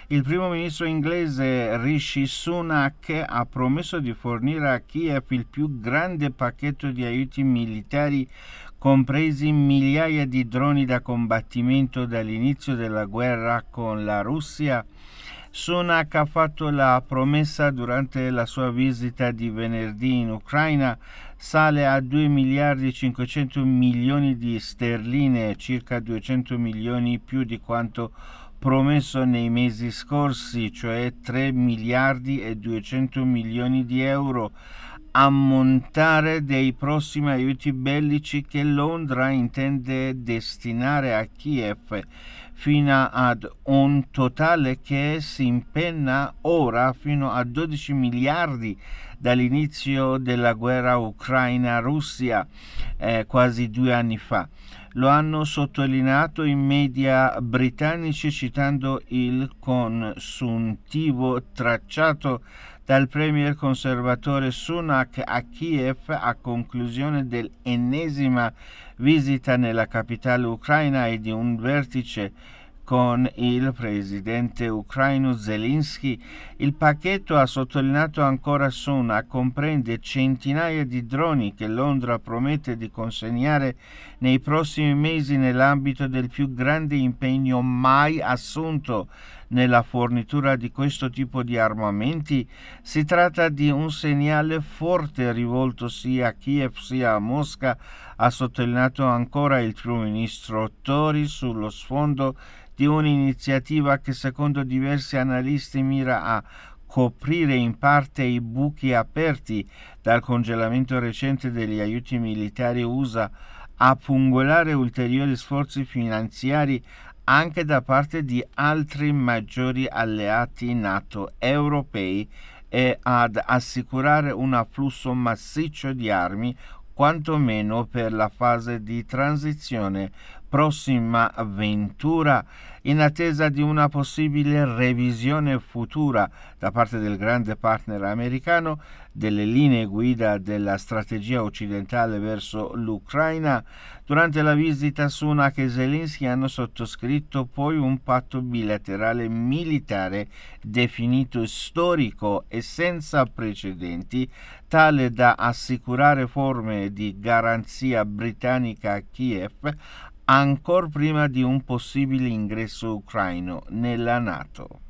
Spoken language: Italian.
Il primo ministro inglese Rishi Sunak ha promesso di fornire a Kiev il più grande pacchetto di aiuti militari, compresi migliaia di droni da combattimento dall'inizio della guerra con la Russia. Sunak ha fatto la promessa durante la sua visita di venerdì in Ucraina, sale a 2 miliardi e 500 milioni di sterline, circa 200 milioni più di quanto promesso nei mesi scorsi, cioè 3 miliardi e 200 milioni di euro, ammontare dei prossimi aiuti bellici che Londra intende destinare a Kiev, fino ad un totale che si impenna ora fino a 12 miliardi dall'inizio della guerra Ucraina-Russia, quasi 2 anni fa. Lo hanno sottolineato i media britannici citando il consuntivo tracciato dal premier conservatore Sunak a Kiev a conclusione dell'ennesima visita nella capitale ucraina e di un vertice con il presidente ucraino Zelensky. Il pacchetto, ha sottolineato ancora Sunak, comprende centinaia di droni che Londra promette di consegnare nei prossimi mesi nell'ambito del più grande impegno mai assunto nella fornitura di questo tipo di armamenti. Si tratta di un segnale forte rivolto sia a Kiev sia a Mosca, ha sottolineato ancora il primo ministro Tory, sullo sfondo di un'iniziativa che secondo diversi analisti mira a coprire in parte i buchi aperti dal congelamento recente degli aiuti militari USA, a pungolare ulteriori sforzi finanziari anche da parte di altri maggiori alleati NATO europei e ad assicurare un afflusso massiccio di armi, quantomeno per la fase di transizione prossima avventura, in attesa di una possibile revisione futura da parte del grande partner americano delle linee guida della strategia occidentale verso l'Ucraina. Durante la visita Sunak e Zelensky hanno sottoscritto poi un patto bilaterale militare definito storico e senza precedenti, tale da assicurare forme di garanzia britannica a Kiev ancor prima di un possibile ingresso ucraino nella NATO.